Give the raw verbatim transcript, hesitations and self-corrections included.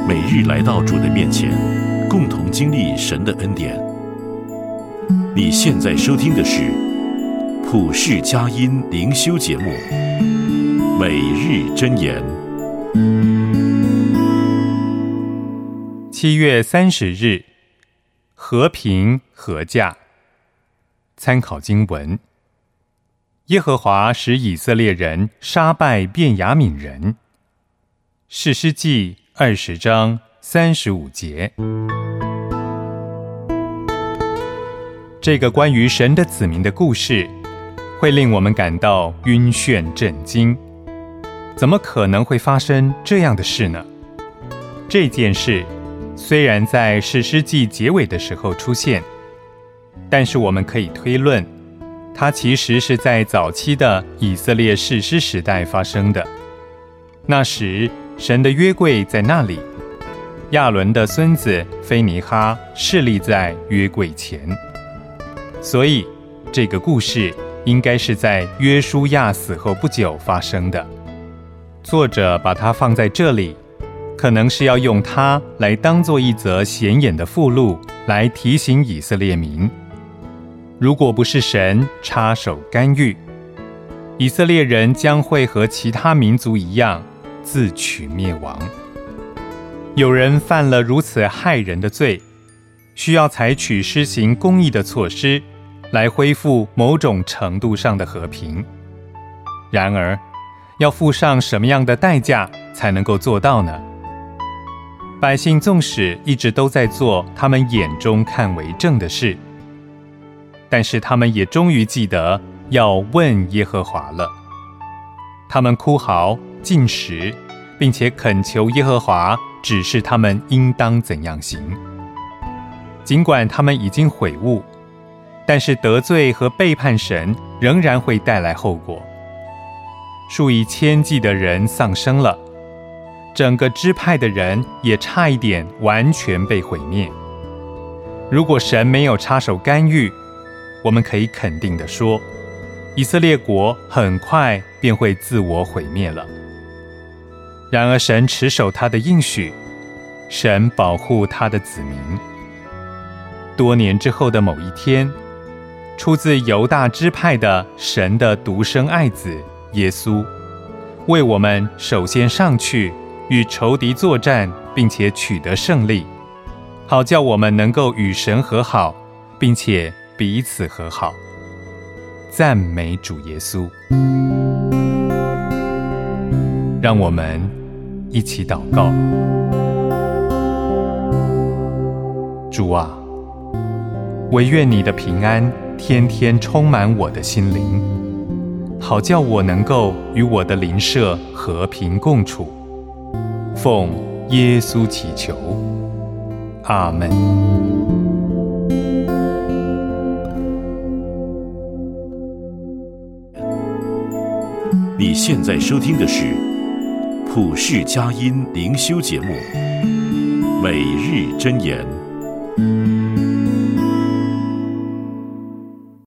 每日来到主的面前，共同经历神的恩典。你现在收听的是普世佳音灵修节目《每日箴言》。 七月三十日，和平和价。参考经文：耶和华使以色列人杀败便雅悯人。士师记二十章三十五节。这个关于神的子民的故事，会令我们感到晕眩震惊。怎么可能会发生这样的事呢？这件事虽然在士师记结尾的时候出现，但是我们可以推论，它其实是在早期的以色列士师时代发生的。那时，神的约柜在那里，亚伦的孙子非尼哈侍立在约柜前。所以，这个故事应该是在约书亚死后不久发生的。作者把它放在这里，可能是要用它来当作一则显眼的附录，来提醒以色列民，如果不是神插手干预，以色列人将会和其他民族一样自取灭亡。有人犯了如此害人的罪，需要采取施行公义的措施，来恢复某种程度上的和平。然而，要付上什么样的代价才能够做到呢？百姓纵使一直都在做他们眼中看为正的事，但是他们也终于记得要问耶和华了。他们哭嚎、禁食，并且恳求耶和华指示他们应当怎样行。尽管他们已经悔悟，但是得罪和背叛神仍然会带来后果。数以千计的人丧生了，整个支派的人也差一点完全被毁灭。如果神没有插手干预，我们可以肯定地说，以色列国很快便会自我毁灭了。然而神持守他的应许，神保护他的子民。多年之后的某一天，出自犹大支派的神的独生爱子耶稣，为我们首先上去与仇敌作战，并且取得胜利，好叫我们能够与神和好，并且彼此和好。赞美主耶稣。让我们一起祷告。主啊，惟愿你的平安天天充满我的心灵，好叫我能够与我的邻舍和平共处。奉耶稣祈求，阿们。 你现在收听的是普世佳音灵修节目《每日箴言》。